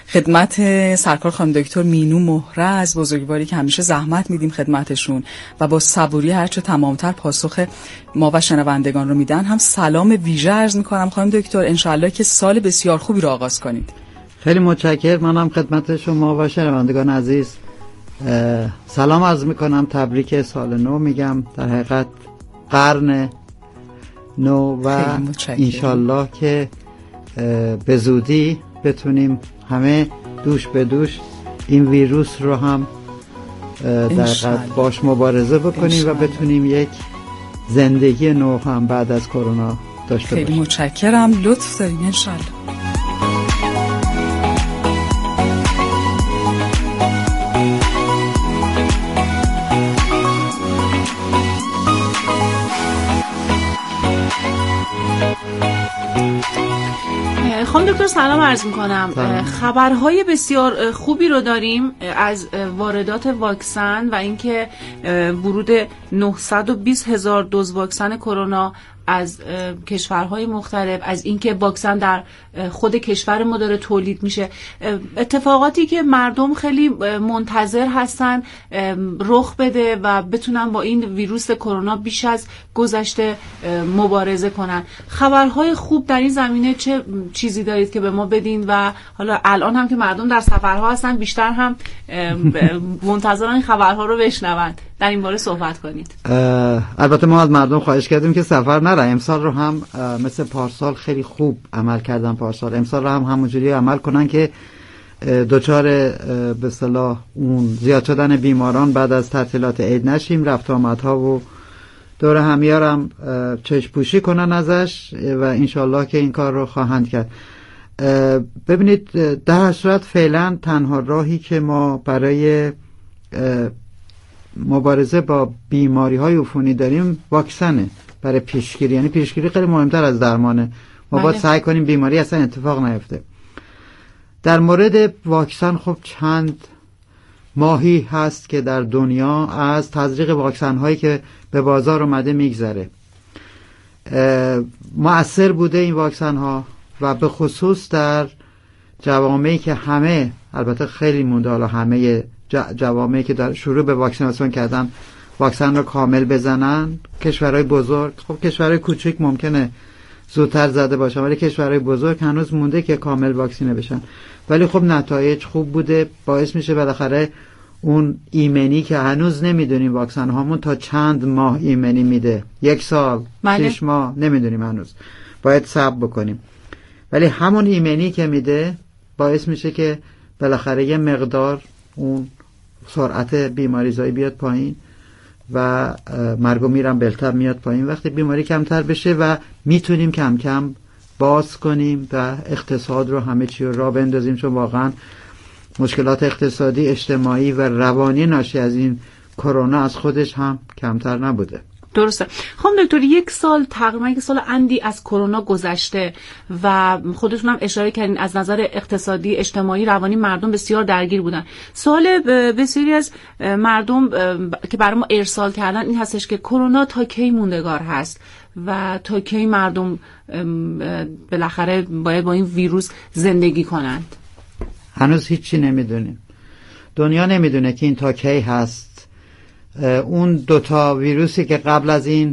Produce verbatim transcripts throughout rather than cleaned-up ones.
خدمت سرکار خانم دکتر مینو مهره از بزرگواری که همیشه زحمت میدیم خدمتشون و با صبوری هرچه تمامتر پاسخ ما و شنوندگان رو میدن، هم سلام ویژه عرض میکنم خانم دکتر. انشالله که سال بسیار خوبی رو آغاز کنید. خیلی متشکرم. منم خدمت شما و شنوندگان عزیز سلام عرض میکنم، تبریک سال نو میگم، در حقیقت قرن نو و انشالله که به زودی بتونیم همه دوش به دوش این ویروس رو هم در حقیقت باش مبارزه بکنیم انشالله. و بتونیم یک زندگی نو هم بعد از کرونا داشته باشیم. خیلی متشکرم، لطف دارین انشالله. خانم دکتر سلام عرض میکنم. خبرهای بسیار خوبی رو داریم از واردات واکسن و اینکه ورود نهصد و بیست هزار دوز واکسن کرونا از کشورهای مختلف، از اینکه واکسن در خود کشور ما داره تولید میشه، اتفاقاتی که مردم خیلی منتظر هستن رخ بده و بتونن با این ویروس کرونا بیش از گذشته مبارزه کنن. خبرهای خوب در این زمینه چه چیزی دارید که به ما بدین و حالا الان هم که مردم در سفرها هستن بیشتر هم منتظرن این خبرها رو بشنون، در این باره صحبت کنید. البته ما از مردم خواهش کردیم که سفر نره. امسال رو هم مثل پارسال خیلی خوب عمل کردن، پارسال امسال رو هم همونجوری عمل کنن که دوچار به اصطلاح اون زیاد شدن بیماران بعد از تعطیلات عید نشیم، رفت آمدها و دور همیارم چشم پوشی کنن ازش و انشالله که این کار رو خواهند کرد. ببینید در هر صورت فعلا تنها راهی که ما برای مبارزه با بیماری های عفونی داریم واکسنه برای پیشگیری، یعنی پیشگیری خیلی مهمتر از درمانه. ما باید سعی کنیم بیماری اصلا اتفاق نیفته. در مورد واکسن خب چند ماهی هست که در دنیا از تزریق واکسن هایی که به بازار اومده میگذره. مؤثر بوده این واکسن ها و به خصوص در جوامعی که همه، البته خیلی مونده حالا همه جوامعی که در شروع به واکسیناسیون کردن واکسن رو کامل بزنن. کشورهای بزرگ، خب کشورهای کوچک ممکنه زودتر زده باشن ولی کشورهای بزرگ هنوز مونده که کامل واکسینه بشن، ولی خب نتایج خوب بوده، باعث میشه بالاخره اون ایمنی که هنوز نمیدونیم واکسن هامون تا چند ماه ایمنی میده، یک سال شش ماه نمیدونیم هنوز، باید صبر بکنیم، ولی همون ایمنی که میده باعث میشه که بالاخره یه مقدار اون سرعت بیماریزایی بیاد پایین و مرگ و میرم بلتر میاد پایین وقتی بیماری کمتر بشه و میتونیم کم کم باز کنیم و اقتصاد رو همه چی رو راه بندازیم، چون واقعا مشکلات اقتصادی، اجتماعی و روانی ناشی از این کرونا از خودش هم کمتر نبوده. درسته. خانم دکتر یک سال تقریبا یک سال اندی از کرونا گذشته و خودتون هم اشاره کردین از نظر اقتصادی، اجتماعی، روانی مردم بسیار درگیر بودن. سوال بسیاری از مردم که برای ما ارسال کردن این هستش که کرونا تا کی موندگار هست و تا کی مردم بالاخره باید با این ویروس زندگی کنند؟ هنوز هیچی نمیدونیم. دنیا نمیدونه که این تا کی هست. اون دوتا ویروسی که قبل از این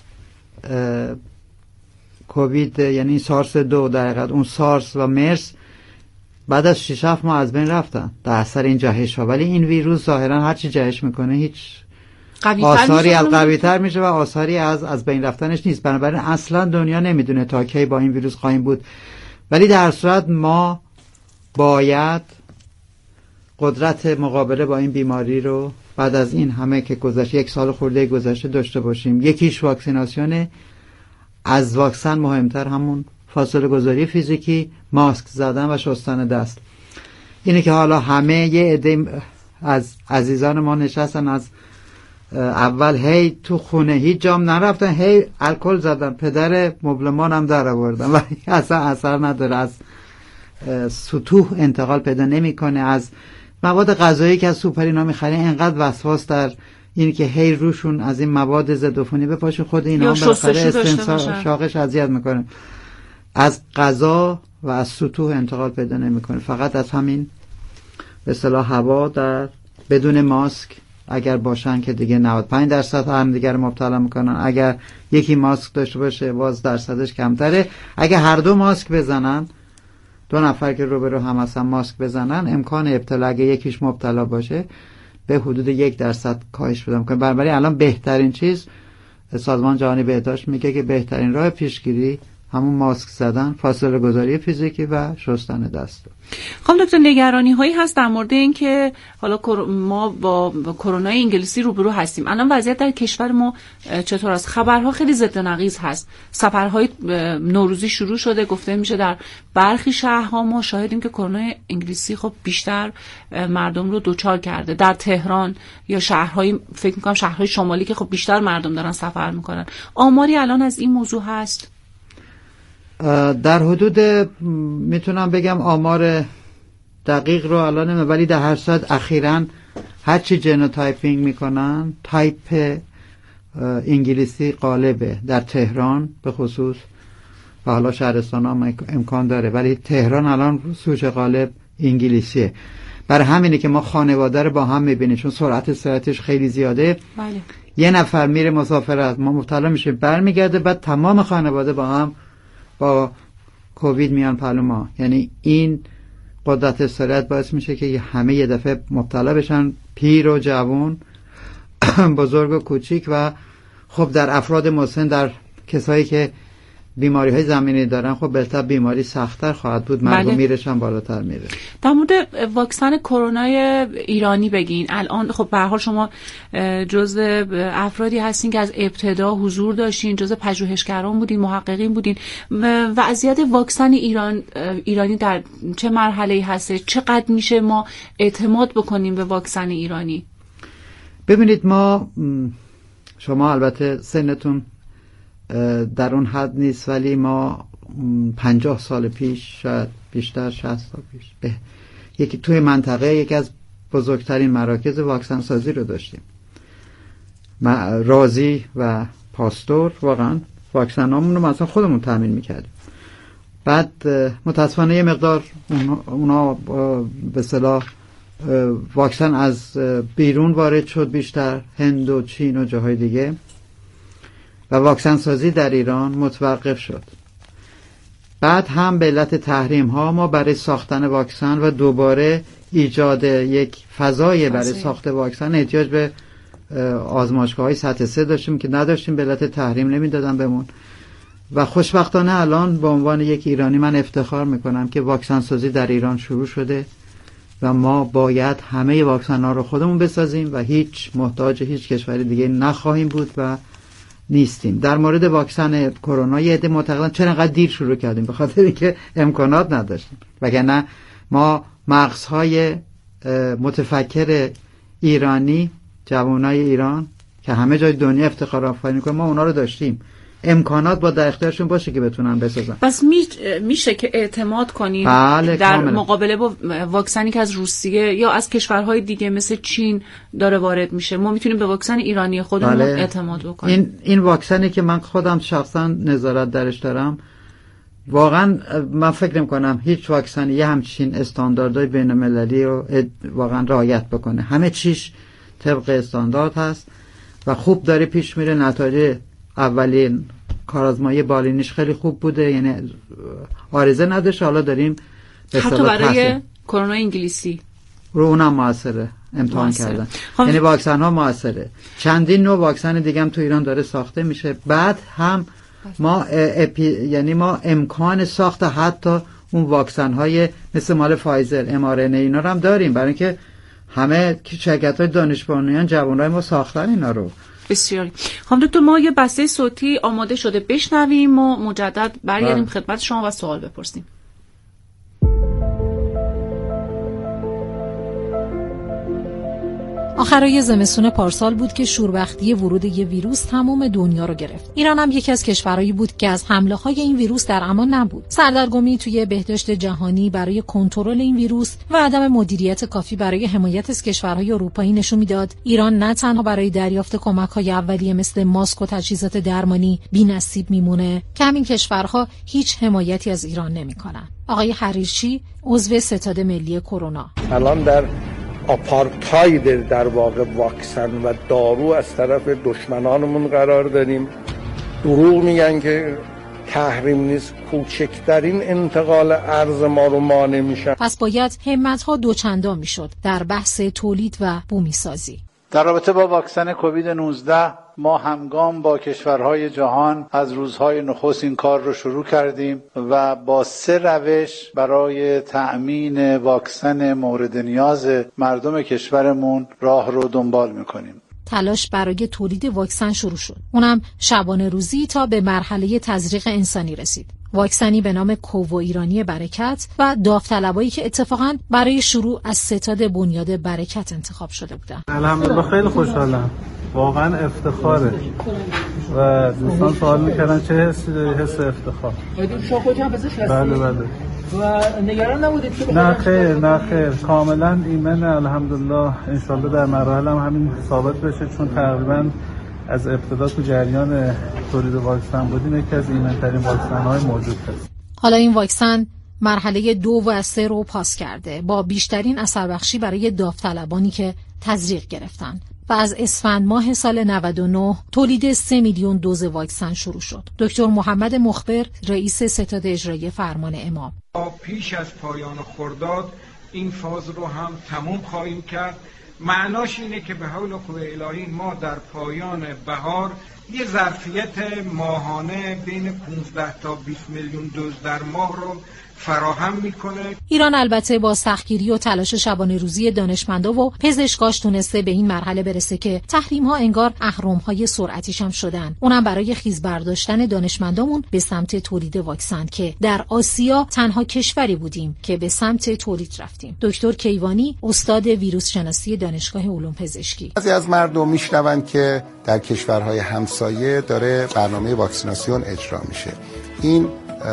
کووید یعنی سارس دو در حقیقت اون سارس و مرس بعد از شش هفت ماه از بین رفتن در اثر این جهش ها، ولی این ویروس ظاهرا هر چی جهش میکنه هیچ آثاری از قوی تر میشه و آثاری از از بین رفتنش نیست. بنابراین اصلا دنیا نمیدونه تا کی با این ویروس خواهیم بود، ولی در صورت ما باید قدرت مقابله با این بیماری رو بعد از این همه که گذشته، یک سال خورده گذشته داشته باشیم. یکیش واکسیناسیونه، از واکسن مهمتر همون فاصله گذاری فیزیکی، ماسک زدن و شستن دست. اینه که حالا همه یه عده از عزیزان ما نشستن از اول هی تو خونه هیچ جام نرفتن، هی الکل زدن، پدر مبلمان هم در آوردن و اصلا اثر نداره، از سطوح انتقال پیدا نمیکنه. از مواد غذایی که از سوپرینا میخرین اینقدر وسواس در این که هی روشون از این مواد ضد عفونی بپاشون، خود اینا هم بالاخره استنساق شاقش اذیت میکنه. از غذا و از سطوح انتقال پیدا نمیکنه، فقط از همین به اصطلاح هوا در بدون ماسک اگر باشن که دیگه نود و پنج درصد هم دیگر مبتلا میکنن. اگر یکی ماسک داشته باشه باز درصدش کمتره. اگر هر دو ماسک بزنن، دو نفر که روبرو هم هستن ماسک بزنن، امکان ابتلا اگه یکیش مبتلا باشه به حدود یک درصد کاهش پیدا میکنه. بنابراین الان بهترین چیز سازمان جهانی بهداشت میگه که بهترین راه پیشگیری همون ماسک زدن، فاصله گذاری فیزیکی و شستن دست. خب دکتر، نگرانی هایی هست در مورد این که حالا ما با کرونا انگلیسی روبرو هستیم. الان وضعیت در کشور ما چطور است؟ خبرها خیلی ضد و نقیض هست. سفرهای نوروزی شروع شده، گفته میشه در برخی شهرها ما شاهدیم که کرونا انگلیسی خب بیشتر مردم رو دوچار کرده. در تهران یا شهرهای فکر میکنم شهرهای شمالی که خب بیشتر مردم دارن سفر میکنن. آماری الان از این موضوع هست؟ در حدود میتونم بگم آمار دقیق رو الان نمیم، ولی در هر صورت اخیراً هرچی جنوتایپینگ میکنن تایپ انگلیسی غالبه در تهران به خصوص و حالا شهرستان هم امکان داره، ولی تهران الان سوژه غالب انگلیسیه. برای همینه که ما خانواده رو با هم میبینیم، چون سرعت سرعتش خیلی زیاده. بله. یه نفر میره مسافرت، ما مبتلا میشه، برمیگرده، بعد تمام خانواده با هم با کووید میان پلو ما. یعنی این قدرت سرعت باعث میشه که همه یه دفعه مبتلا بشن، پیر و جوان، بزرگ و کوچیک. و خب در افراد مسن، در کسایی که بیماری های زمینی دارن، خب بهتر بیماری سخت‌تر خواهد بود، مرگ و میرش هم بالاتر میره. در مورد واکسن کرونا ایرانی بگین. الان خب به هر حال شما جزء افرادی هستین که از ابتدا حضور داشتین، جزء پژوهشگران بودین، محققین بودین. وضعیت واکسن ایران ایرانی در چه مرحله‌ای هسته؟ چقدر میشه ما اعتماد بکنیم به واکسن ایرانی؟ ببینید، ما شما البته سنتون در اون حد نیست، ولی ما پنجاه سال پیش، شاید بیشتر، شصت سال پیش، به یکی توی منطقه یکی از بزرگترین مراکز واکسن سازی رو داشتیم. رازی و پاستور واقعا واکسن هامون رو مثلا خودمون تامین میکردیم. بعد متاسفانه یه مقدار اونا به اصطلاح واکسن از بیرون وارد شد، بیشتر هند و چین و جاهای دیگه، و واکسن سازی در ایران متوقف شد. بعد هم به علت تحریم ها ما برای ساختن واکسن و دوباره ایجاد یک فضای برای ساخت واکسن احتیاج به آزمایشگاه های سطح سه داشتیم که نداشتیم، به علت تحریم نمیدادن بهمون. و خوشبختانه الان به عنوان یک ایرانی من افتخار میکنم که واکسن سازی در ایران شروع شده و ما باید همه واکسن ها رو خودمون بسازیم و هیچ محتاج هیچ کشور دیگه نخواهیم بود و نیستیم. در مورد واکسن کرونا یه عده معتقدن چرا انقدر دیر شروع کردیم؟ به خاطر اینکه امکانات نداشتیم، وگرنه ما مغزهای متفکر ایرانی، جوانای ایران که همه جای دنیا افتخار آفرینی می‌کنن، ما اونا رو داشتیم. امکانات با در اختیارشون باشه که بتونن بسازن. پس می... میشه که اعتماد کنیم بله، در کاملا. مقابله با واکسنی که از روسیه یا از کشورهای دیگه مثل چین داره وارد میشه، ما میتونیم به واکسن ایرانی خودمون بله. اعتماد بکنیم. این این واکسنی که من خودم شخصا نظارت درش دارم، واقعا من فکر نمی‌کنم هیچ واکسنی یه همچین استانداردهای بین‌المللی رو واقعا رعایت بکنه. همه چیش طبق استاندارد هست و خوب داره پیش میره. نتایج اولین کارآزمایی بالینیش خیلی خوب بوده، یعنی عارضه نداشت. حالا داریم حتی برای کرونا انگلیسی رو اونم موثره امتحان موثره. کردن خب. یعنی واکسن ها موثره. چندین نوع واکسن دیگه هم تو ایران داره ساخته میشه. بعد هم ما اپی... یعنی ما امکان ساخت حتی اون واکسن های مثل مال فایزر، ام آر ان ای اینا رو هم داریم، برای اینکه همه شرکت‌های دانش بنیان جوانای ما ساختن اینا رو. بسیاری. خب دکتر، ما یه بسته صوتی آماده شده بشنویم و مجدد برگردیم خدمت شما و سوال بپرسیم. آخرای زمستون پارسال بود که شوربختی ورود یه ویروس تمام دنیا رو گرفت. ایران هم یکی از کشورهایی بود که از حمله‌های این ویروس در امان نبود. سردرگمی توی بهداشت جهانی برای کنترل این ویروس و عدم مدیریت کافی برای حمایت از کشورهای اروپایی نشون میداد ایران نه تنها برای دریافت کمک‌های اولیه مثل ماسک و تجهیزات درمانی بی‌نصیب میمونه که همین کشورها هیچ حمایتی از ایران نمی‌کنن. آقای حریرچی عضو ستاد ملی کرونا: الان در آپارتاید در واقع واکسن و دارو از طرف دشمنانمون قرار داریم. دروغ میگن که تحریم نیست، کوچکترین انتقال ارز ما رو مانع میشن. پس باید همت‌ها دوچندان میشد در بحث تولید و بومی سازی. در رابطه با واکسن کووید نوزده ما همگام با کشورهای جهان از روزهای نخست این کار رو شروع کردیم و با سه روش برای تأمین واکسن مورد نیاز مردم کشورمون راه رو دنبال میکنیم. تلاش برای تولید واکسن شروع شد. اونم شبانه روزی تا به مرحله تزریق انسانی رسید. واکسنی به نام کوو ایرانی برکت و داوطلبایی که اتفاقاً برای شروع از ستاد بنیاد برکت انتخاب شده بودن. الحمدلله خیلی خوشحالم. واقعا افتخاره و دوستان سوال میکردن چه حسی داری؟ حس افتخار. شما خودتون هم پزشک هستید؟ بله بله. و نگران نبودید که نه خیر نه خیر کاملا ایمن الحمدلله. انشالله در مراحل هم همین ثابت بشه، چون تقریبا از ابتدا تو جریان تولید واکسن بودیم. یکی از ایمن‌ترین واکسن‌های موجود هست. حالا این واکسن مرحله دو و سه رو پاس کرده با بیشترین اثر بخشی برای داوطلبانی که تزریق گرفتن و از اسفند ماه سال نود و نه تولید سه میلیون دوز واکسن شروع شد. دکتر محمد مخبر رئیس ستاد اجرایی فرمان امام: پیش از پایان خرداد این فاز رو هم تموم خواهیم کرد. معناش اینه که به حول و قوه الهی ما در پایان بهار یه ظرفیت ماهانه بین پانزده تا بیست میلیون دوز در ماه رو فراهم میکنه. ایران البته با سختگیری و تلاش شبانه روزی دانشمندا و پزشکاش تونسته به این مرحله برسه که تحریم ها انگار اهرم‌های سرعتیش هم شدن. اونم برای خیز برداشتن دانشمندامون به سمت تولید واکسن که در آسیا تنها کشوری بودیم که به سمت تولید رفتیم. دکتر کیوانی استاد ویروس شناسی دانشگاه علوم پزشکی: بعضی از مردم میشنون که در کشورهای همسایه داره برنامه واکسیناسیون اجرا میشه. این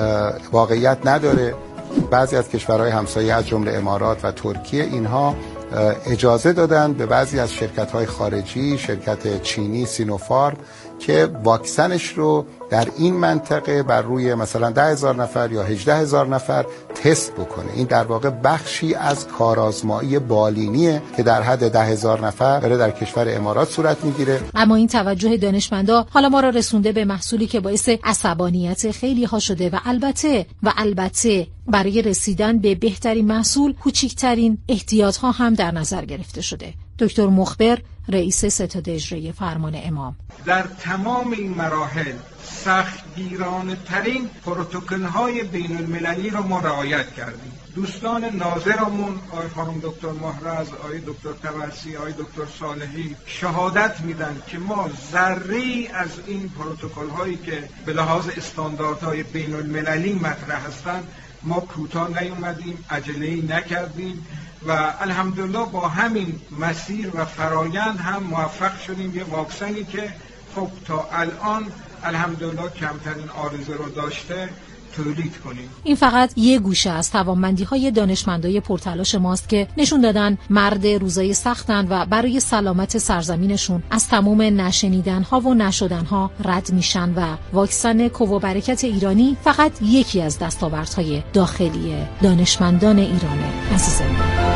واقعیت نداره. بعضی از کشورهای همسایه از جمله امارات و ترکیه اینها اجازه دادن به بعضی از شرکت‌های خارجی، شرکت چینی سینوفارم، که واکسنش رو در این منطقه بر روی مثلا ده هزار نفر یا هجده هزار نفر تست بکنه. این در واقع بخشی از کارآزمایی بالینیه که در حد ده هزار نفر داره در کشور امارات صورت میگیره. اما این توجه دانشمندا حالا ما را رسونده به محصولی که باعث عصبانیت خیلی ها شده و البته و البته برای رسیدن به بهترین محصول کوچکترین احتیاط ها هم در نظر گرفته شده. دکتر مخبر رئیس ستاد اجرایی فرمان امام: در تمام این مراحل سختگیرانه ترین پروتکل های بین المللی رو ما رعایت کردیم. دوستان ناظرمون آقای خانم دکتر مهرز، آقای دکتر توسی، آقای دکتر صالحی شهادت میدن که ما ذره‌ای از این پروتکل هایی که به لحاظ استانداردهای بین المللی مطرح هستند ما کوتاه نیومدیم، عجله‌ای نکردیم و الحمدلله با همین مسیر و فرایند هم موفق شدیم یه واکسنی که خب تا الان الحمدلله کمترین عارضه رو داشته تولید کنیم. این فقط یه گوشه از توانمندی‌های دانشمندای پرتلاش ماست که نشون دادن مرد روزای سختن و برای سلامت سرزمینشون از تمام نشنیدن‌ها و نشدن‌ها رد میشن و واکسن کوو برکت ایرانی فقط یکی از دستاوردهای داخلی دانشمندان ایران عزیزم.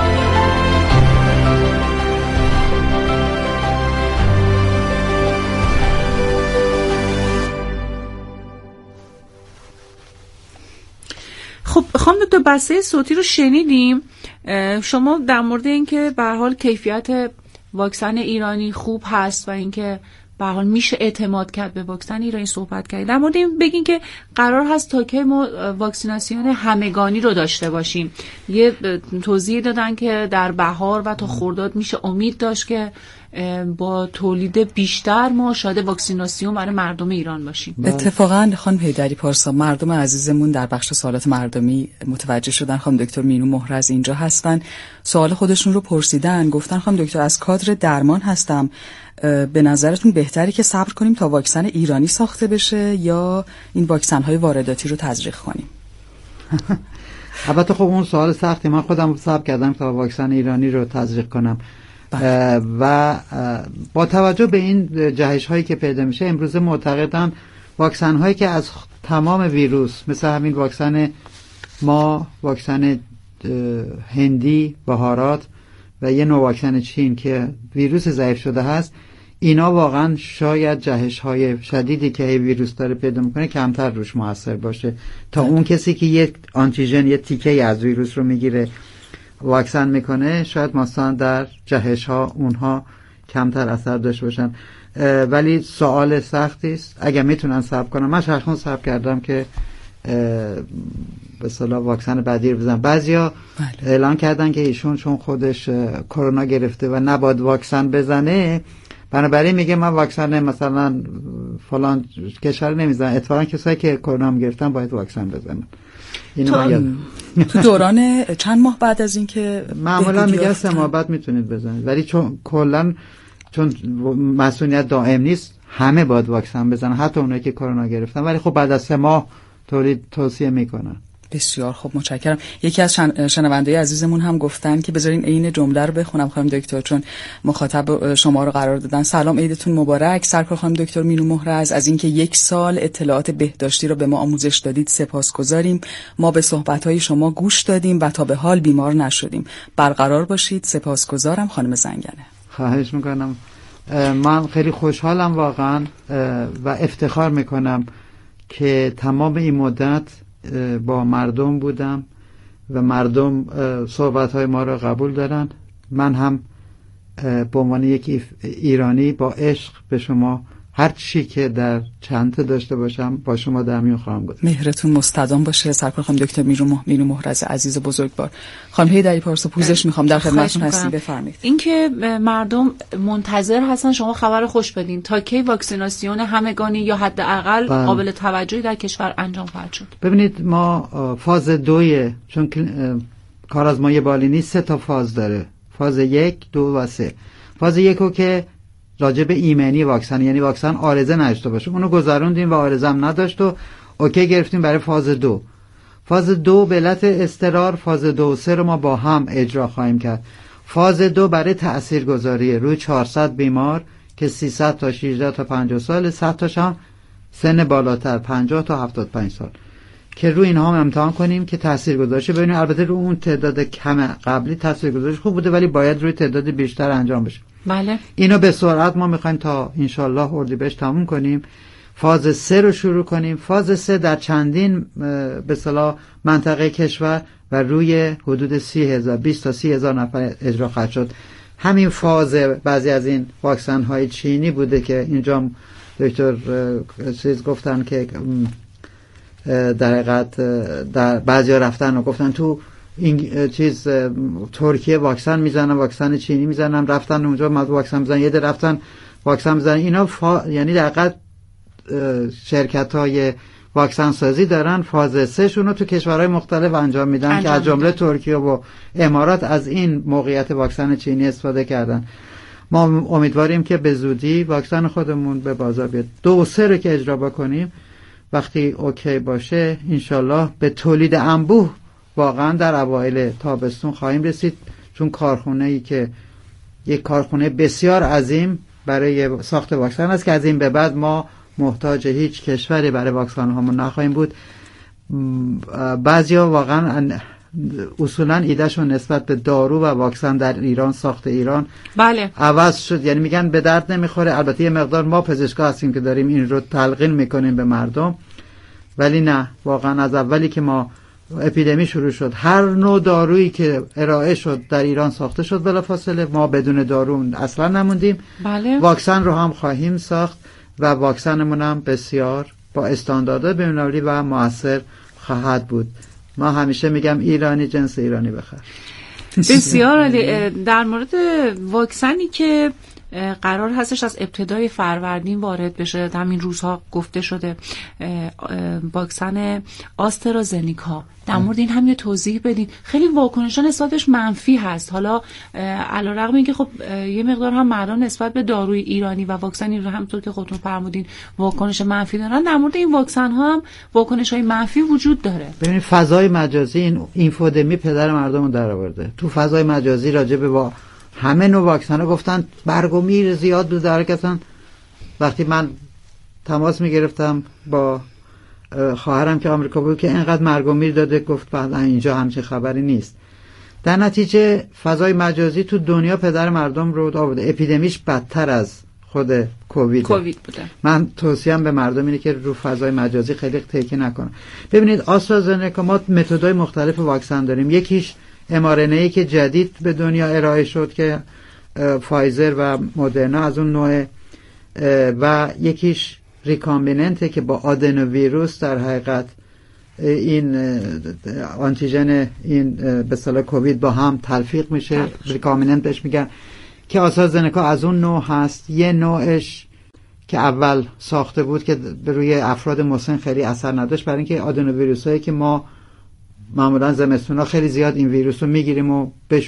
خب خانم دکتر بسته صوتی رو شنیدیم. شما در مورد اینکه به هر حال کیفیت واکسن ایرانی خوب هست و اینکه به هر حال میشه اعتماد کرد به واکسن ایرانی صحبت کردید. در مورد این بگین که قرار هست تا که ما واکسیناسیون همگانی رو داشته باشیم. یه توضیح دادن که در بهار و تا خرداد میشه امید داشت که با تولید بیشتر ما شاهد واکسیناسیون برای مردم ایران باشیم. اتفاقا خانم حیدری پارسا، مردم عزیزمون در بخش سوالات مردمی متوجه شدن خانم دکتر مینو مهرز اینجا هستن، سوال خودشون رو پرسیدن، گفتن خانم دکتر از کادر درمان هستم، به نظرتون بهتره که صبر کنیم تا واکسن ایرانی ساخته بشه یا این واکسن های وارداتی رو تزریق کنیم؟ البته خب اون سوال سختی، من خودم صبر کردم تا واکسن ایرانی رو تزریق کنم و با توجه به این جهش هایی که پیدا میشه امروز معتقدم واکسن هایی که از تمام ویروس مثل همین واکسن ما، واکسن هندی، بهارات و یه نوع واکسن چین که ویروس ضعیف شده هست، اینا واقعا شاید جهش های شدیدی که ویروس داره پیدا میکنه کمتر روش موثر باشه تا اون کسی که یک آنتیژن، یک تیکه از ویروس رو میگیره واکسن میکنه، شاید مثلا در جهش ها اونها کمتر اثر داشته باشن. ولی سوال سختی است. اگه میتونن صبر کنن، من شخصا صبر کردم که به اصطلاح واکسن بعدی رو بزنن. بعضیا بله. اعلان کردن که ایشون چون خودش کرونا گرفته و نباید واکسن بزنه، بنابراین میگه من واکسن مثلا فلان کشور نمیزنم. اتفاقا کسایی که کرونا هم گرفتن باید واکسن بزنن. تو, تو دوران چند ماه بعد از این که معمولا میگه سه ماه بعد میتونید بزنید، ولی چون کلا چون مسئولیت دائم نیست همه باید واکسن بزنن، حتی اونایی که کرونا گرفتن، ولی خب بعد از سه ماه تولید توصیه میکنن. بسیار خوب، متشکرم. یکی از شنونده‌های عزیزمون هم گفتن که بذارین عین جمله رو بخونم خانم دکتر، چون مخاطب شما رو قرار دادن. سلام، عیدتون مبارک. سرکار خانم دکتر مینو مهرز، از اینکه یک سال اطلاعات بهداشتی رو به ما آموزش دادید سپاسگزاریم. ما به صحبت‌های شما گوش دادیم و تا به حال بیمار نشدیم. برقرار باشید. سپاسگزارم. خانم زنگنه. خواهش میکنم. من خیلی خوشحالم واقعا و افتخار میکنم که تمام این مدت با مردم بودم و مردم صحبت‌های ما رو قبول دارن. من هم به عنوان یک ایرانی با عشق به شما هر چی که در چنته داشته باشم با شما در میون خواهم بود. مهرتون مستدام باشه. سرکار خانم دکتر مینو مهرز عزیز بزرگوار. خانم حیدری پارسا، پوزش میخوام، در خدمتتون هستیم، بفرمایید. اینکه مردم منتظر هستن شما خبر خوش بدین تا کی واکسیناسیون همگانی یا حداقل قابل توجهی در کشور انجام خواهد شد. ببینید ما فاز دوی، چون کارآزمایی بالینی سه تا فاز داره، فاز یک، دو و سه. فاز یکو که راجع به ایمنی واکسن، یعنی واکسن عارضه نداشته باشه، اونو گذروندیم و عارضه هم نداشت و اوکی گرفتیم برای فاز دو. فاز دو به علت اضطرار، فاز دو و سه رو ما با هم اجرا خواهیم کرد. فاز دو برای تاثیرگذاری روی چهارصد بیمار که سیصد تا شانزده تا پنجاه سال، صد تاش هم سن بالاتر پنجاه تا هفتاد و پنج سال، که روی اینها هم امتحان کنیم که تاثیرگذاریش ببینیم. البته روی اون تعداد کم قبلی تاثیرگذاریش خوب بوده، ولی باید روی تعداد بیشتر انجام بشه. بله. اینو به سرعت ما میخوایم تا انشالله اردیبهشت تموم کنیم. فاز سه رو شروع کنیم. فاز سه در چندین به اصطلاح منطقه کشور و روی حدود سی هزار، بیست تا سی هزار نفر اجرا خواهد شد. همین فاز بعضی از این واکسن های چینی بوده که اینجا دکتر چیز گفتن که در حقیقت در بعضیا رفتن و گفتن تو این چیز ترکیه واکسن میزنن، واکسن چینی میزنن، رفتن اونجا واکسن میزنن، یه ده رفتن واکسن میزنن. اینا فا... یعنی در حقیقت شرکت های واکسن سازی دارن فاز سه شون رو تو کشورهای مختلف انجام میدن انجام که از جمله ترکیه و امارات از این موقعیت واکسن چینی استفاده کردن. ما امیدواریم که به زودی واکسن خودمون به بازار بیاد. دو و سه رو که اجرا بکنیم، وقتی اوکی باشه انشالله به تولید انبوه واقعا در اوایل تابستون خواهیم رسید، چون کارخونه ای که یک کارخونه بسیار عظیم برای ساخت واکسن است که از این به بعد ما محتاج هیچ کشوری برای واکسن هامون نخواهیم بود. بعضیا واقعا اصولا ایدهشون نسبت به دارو و واکسن در ایران، ساخت ایران بله عوض شد، یعنی میگن به درد نمیخوره. البته یه مقدار ما پزشکا هستیم که داریم این رو تلقین میکنیم به مردم، ولی نه، واقعا از اولی که ما اپیدمی شروع شد هر نوع دارویی که ارائه شد در ایران ساخته شد بلافاصله. ما بدون دارو اصلا نموندیم. بله. واکسن رو هم خواهیم ساخت و واکسنمون هم بسیار با استانداردهای بین‌المللی و مؤثر خواهد بود. ما همیشه میگم ایرانی جنس ایرانی بخر. بسیار عالی. در مورد واکسنی که قرار هستش از ابتدای فروردین وارد بشه. همین روزها گفته شده واکسن آسترازنیکا. در مورد این هم یه توضیح بدین. خیلی واکنشان نسبتش منفی هست. حالا علیرغم اینکه خب یه مقدار هم مردم نسبت به داروی ایرانی و واکسن ایرانی همونطور که خودتون فرمودین واکنش منفی دارن، در مورد این واکسن ها هم واکنش‌های منفی وجود داره. ببینید فضای مجازی این اینفودمی پدر مردم رو در آورده. تو فضای مجازی راجع به با همه نوع واکسن‌ها گفتن برگ و میر زیاد بود در حرکتن. وقتی من تماس می‌گرفتم با خواهرم که آمریکا بود که اینقدر مرگ و میر داده، گفت بعد اینجا همچین خبری نیست. در نتیجه فضای مجازی تو دنیا پدر مردم رو آورده. اپیدمیش بدتر از خود کووید کووید بوده. من توصیه‌ام به مردم اینه که رو فضای مجازی خیلی تکیه نکنن. ببینید آسترازنیکا ما متدهای مختلف واکسن داریم. یکیش ام آر ان ای که جدید به دنیا ارائه شد که فایزر و مدرنا از اون نوع، و یکیش ریکامبیننته که با آدنوویروس در حقیقت این آنتیژن این به اصطلاح کووید با هم تلفیق میشه، ریکامبیننت بهش میگن، که آسترازنیکا از اون نوع هست. یه نوعش که اول ساخته بود که به روی افراد مسن خیلی اثر نداشت، برای اینکه آدنوویروسایی که ما معمولا زمستونا خیلی زیاد این ویروس رو میگیریم و بهش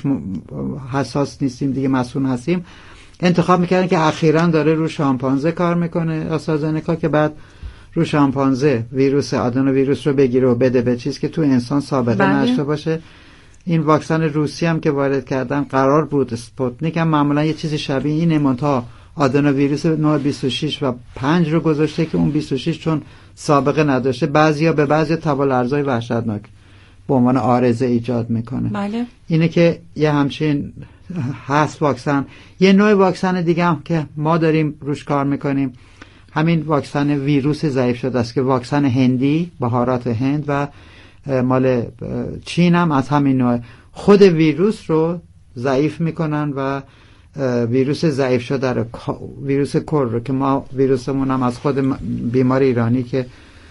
حساس نیستیم دیگه، مسئول هستیم، انتخاب میکردن که اخیراً داره رو شامپانزه کار میکنه آسترازنیکا که بعد رو شامپانزه ویروس آدنوویروس رو بگیره و بده به چیز که تو انسان سابقه نشته باشه. این واکسن روسی هم که وارد کردن قرار بود اسپوتنیک هم معمولا یه چیزی شبیه اینه، منتها آدنوویروس نوع بیست و شش و پنج رو گذاشته که اون بیست و شش چون سابقه نداشته بعضیا به بعضی تبالرزای وحشتناک به عنوان عارضه ایجاد میکنه. بله. اینه که یه همچین هست واکسن. یه نوع واکسن دیگه هم که ما داریم روش کار میکنیم همین واکسن ویروس ضعیف شده است که واکسن هندی، بهارات هند و مال چین هم از همین نوع. خود ویروس رو ضعیف میکنن و ویروس ضعیف شده رو، ویروس کور رو که ما ویروسمون هم از خود بیمار ایرانی که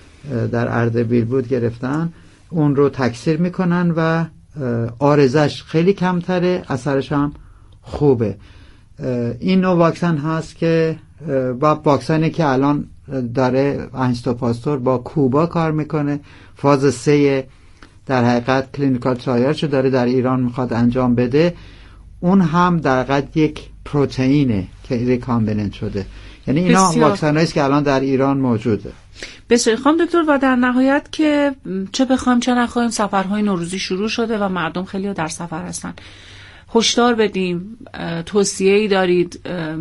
در اردبیل بود گرفتن، اون رو تکثیر میکنن و عارضش خیلی کمتره، اثرش هم خوبه. این نوع واکسن هست که با واکسنی که الان داره انستوپاستور با کوبا کار میکنه، فاز سه در حقیقت کلینیکال ترایلش داره در ایران میخواد انجام بده. اون هم در حقیقت یک پروتئینه که ریکامبیننت شده، یعنی اینا واکسن هاییست که الان در ایران موجوده. بسیار خانم دکتر، و در نهایت که چه بخوایم چه نخوایم سفرهای نوروزی شروع شده و مردم خیلی در سفر هستن. هشدار بدیم، توصیه‌ای دارید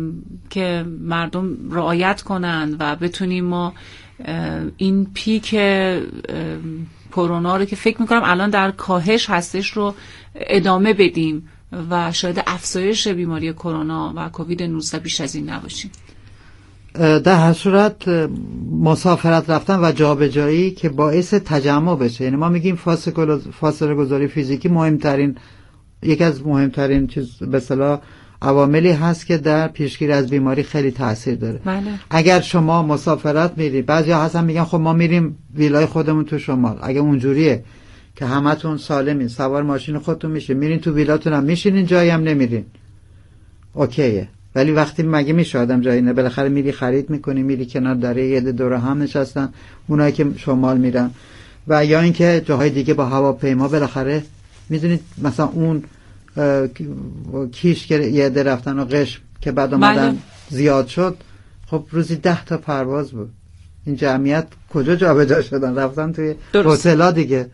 که مردم رعایت کنن و بتونیم ما این پیک کرونا رو که فکر میکنم الان در کاهش هستش رو ادامه بدیم و شاید افزایش بیماری کرونا و کووید نوزده بیش از این نباشیم؟ در هر صورت مسافرت رفتن و جابجایی که باعث تجمع بشه، یعنی ما میگیم فاصله فاصله گذاری فیزیکی مهمترین، یکی از مهمترین چیز به اصطلاح عواملی هست که در پیشگیری از بیماری خیلی تاثیر داره. بله. اگر شما مسافرت میرید، بعضیا هستن میگن خب ما میریم ویلای خودمون تو شمال، اگه اونجوریه که همتون سالمین، سوار ماشین خودتون میشین، میرین تو ویلاتون هم میشینین، جایی هم نمیرین، اوکیه. ولی وقتی مگه میشه آدم جایی نه، بالاخره میری خرید میکنی، میری کنار دره، یه دور هم نشستن اونایی که شمال میرن، و یا اینکه جاهای دیگه با هواپیما بالاخره میدونید مثلا اون کیش که یه عده رفتن و قشم که بعد اومدن بله. زیاد شد، خب روزی ده تا پرواز بود، این جمعیت کجا جابجا شدن؟ رفتن توی هتل‌ها دیگه.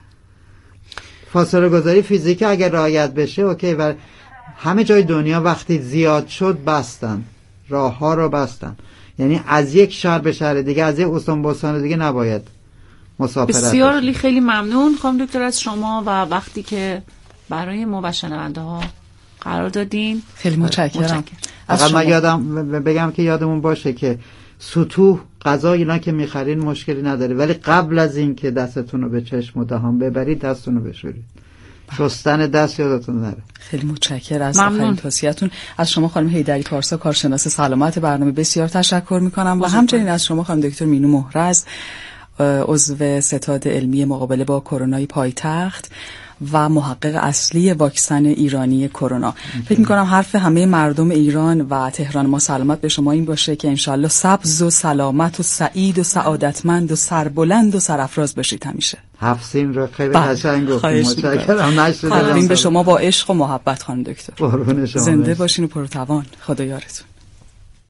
فاصله گذاری فیزیکی اگر رعایت بشه اوکی، و همه جای دنیا وقتی زیاد شد بستن، راه ها رو بستن، یعنی از یک شهر به شهر دیگه، از یک استان به استان دیگه نباید مسافرت. بسیار لی خیلی ممنون خانم دکتر از شما و وقتی که برای ما و شنونده ها قرار دادین. خیلی متشکرم. فقط من یادم بگم که یادمون باشه که سطوح غذا اینا که میخرین مشکلی نداره، ولی قبل از این که دستتون رو به چشم و دهان ببرید دستتون رو بشورید. شستن دست یادتون نره. خیلی متشکرم از آخرین توصیه‌تون. از شما خانم حیدری پارسا، کارشناس سلامت برنامه، بسیار تشکر میکنم و همچنین از شما خانم دکتر مینو مهرز، عضو ستاد علمی مقابله با کرونا پایتخت و محقق اصلی واکسن ایرانی کرونا. فکر می‌کنم حرف همه مردم ایران و تهران ما سلامت به شما این باشه که انشالله سبز و سلامت و سعید و سعادتمند و سربلند و سرافراز باشید همیشه. حفظین رو خیلی قشنگ گفتید. متشکرم. نشد به شما با عشق و محبت خانم دکتر. قربون شما. زنده باشین و پرتوان. خدا یارتون.